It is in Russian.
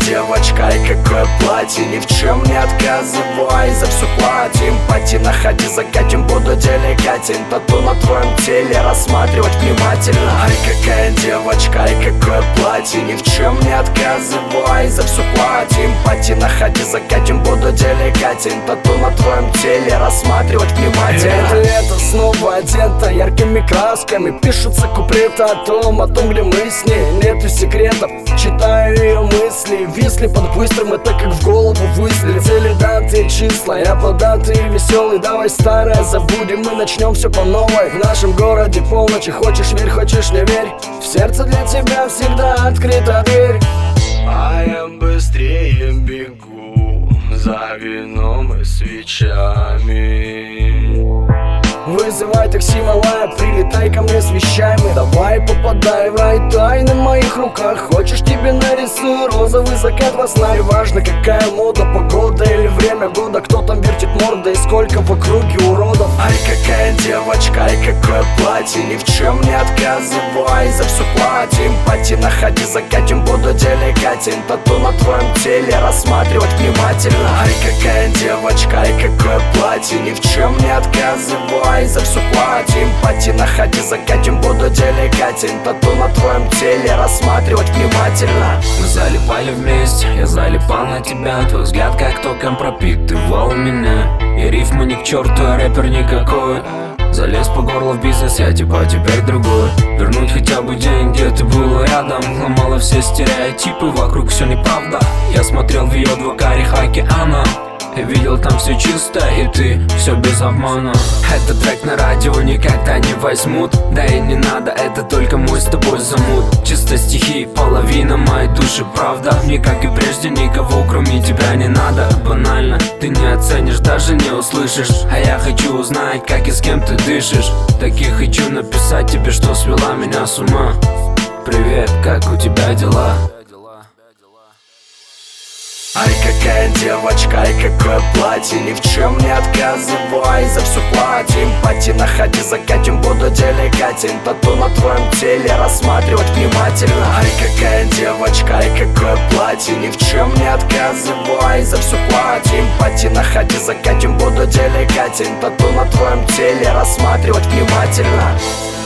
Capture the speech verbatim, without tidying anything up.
девочка, и какое платье, ни в чем не отказывай, за все платим. Пати находи, закатим, буду деликатен. Тату на твоем теле рассматривать внимательно. Ай, какая девочка, и какое платье, ни в чем не отказывай, за все платим. Пати находи, закатим, буду деликатен. Тату на твоем теле рассматривать внимательно. Это лето снова одето яркими красками, пишутся куплеты о том, о том, где мы с ней. Нету секретов, читаю ее мысли, висли под быстрым, это как в голову выстрелит. Цели, даты, числа, я податый и веселый. Давай старое забудем, мы начнем все по новой. В нашем городе полночи, хочешь верь, хочешь не верь, в сердце для тебя всегда открыта дверь. А я быстрее бегу за вином и свечами. Вызывай такси, малая, прилетай ко мне с вещами. Давай попадай в рай, тайны в моих руках. Хочешь, тебе нарисую розовый закат во сна. И важно, какая мода, погода или время года. Кто там вертит мордой, сколько в округе уродов. Ай, какая девочка, и какое платье, ни в чем не отказывай, за все платим. Пати находи, закатим, буду деликатен. Тату на твоем теле рассматривать внимательно. Ай, какая девочка, и какое платье, ни в чем не отказывай, за все платим. Пати находи, закатим, буду деликатен. Тату на твоем теле рассматривать внимательно. Мы залипали вместе, я залипал на тебя. Твой взгляд как током пропитывал меня. И рифма ни к черту, а рэпер никакой. Залез по горло в бизнес, я типа теперь другой. Вернуть хотя бы день, где ты был рядом. Ломала все стереотипы, вокруг все неправда. Я смотрел в ее два карих океана. Я видел там все чисто, и ты все без обмана. Этот трек на радио никогда не возьмут. Да и не надо, это только мой с тобой замут. Чисто стихи, половина моей души, правда. Мне, как и прежде, никого кроме тебя не надо. Банально, ты не оценишь, даже не услышишь. А я хочу узнать, как и с кем ты дышишь. Так и хочу написать тебе, что свела меня с ума. Привет, как у тебя дела? Ай, какая девочка, и какое платье, ни в чем не отказывай, за все платим. Пати находи, закатим, буду деликатен. Тату на твоем теле рассматривать внимательно. Ай, какая девочка, и какое платье, ни в чем не отказывай, за все платим. Пати находи, закатим, буду деликатен. Тату на твоем теле рассматривать внимательно.